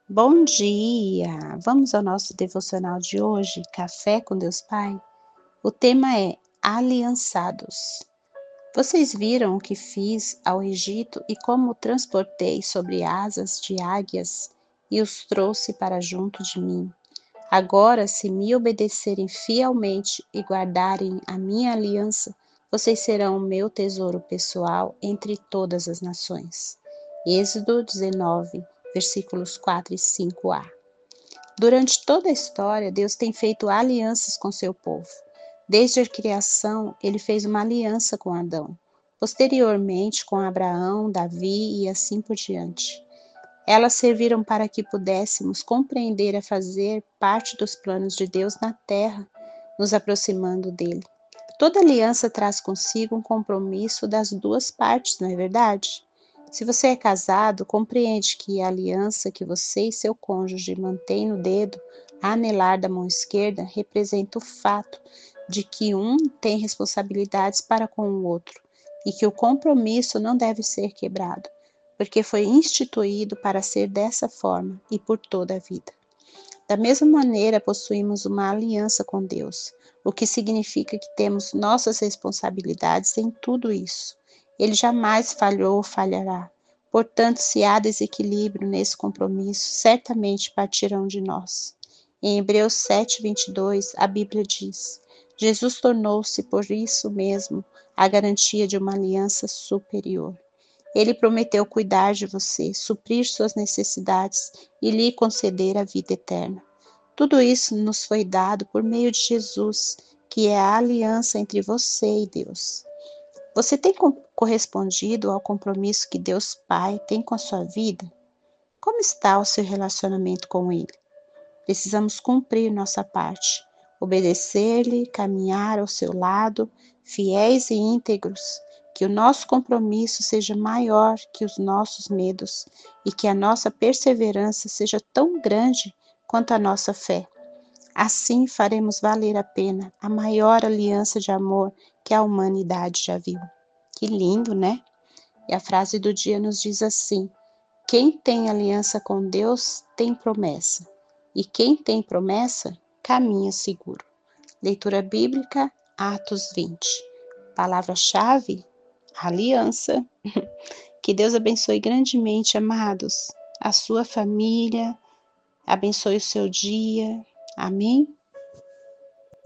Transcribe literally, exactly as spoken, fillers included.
Bom dia! Vamos ao nosso devocional de hoje, Café com Deus Pai? O tema é Aliançados. Vocês viram o que fiz ao Egito e como o transportei sobre asas de águias e os trouxe para junto de mim. Agora, se me obedecerem fielmente e guardarem a minha aliança, vocês serão o meu tesouro pessoal entre todas as nações. Êxodo dezenove, versículos quatro e cinco a. Durante toda a história, Deus tem feito alianças com seu povo. Desde a criação, ele fez uma aliança com Adão, posteriormente com Abraão, Davi e assim por diante. Elas serviram para que pudéssemos compreender e fazer parte dos planos de Deus na terra, nos aproximando dele. Toda aliança traz consigo um compromisso das duas partes, não é verdade? Se você é casado, compreende que a aliança que você e seu cônjuge mantêm no dedo anelar da mão esquerda representa o fato de que um tem responsabilidades para com o outro e que o compromisso não deve ser quebrado, porque foi instituído para ser dessa forma e por toda a vida. Da mesma maneira, possuímos uma aliança com Deus, o que significa que temos nossas responsabilidades em tudo isso. Ele jamais falhou ou falhará. Portanto, se há desequilíbrio nesse compromisso, certamente partirão de nós. Em Hebreus sete, vinte e dois, a Bíblia diz: Jesus tornou-se, por isso mesmo, a garantia de uma aliança superior. Ele prometeu cuidar de você, suprir suas necessidades e lhe conceder a vida eterna. Tudo isso nos foi dado por meio de Jesus, que é a aliança entre você e Deus. Você tem correspondido ao compromisso que Deus Pai tem com a sua vida? Como está o seu relacionamento com Ele? Precisamos cumprir nossa parte, obedecer-lhe, caminhar ao seu lado, fiéis e íntegros, que o nosso compromisso seja maior que os nossos medos e que a nossa perseverança seja tão grande quanto a nossa fé. Assim faremos valer a pena a maior aliança de amor que a humanidade já viu. Que lindo, né? E a frase do dia nos diz assim: quem tem aliança com Deus tem promessa, e quem tem promessa caminha seguro. Leitura bíblica, Atos vinte. Palavra-chave: aliança. Que Deus abençoe grandemente, amados, a sua família, abençoe o seu dia. Amém?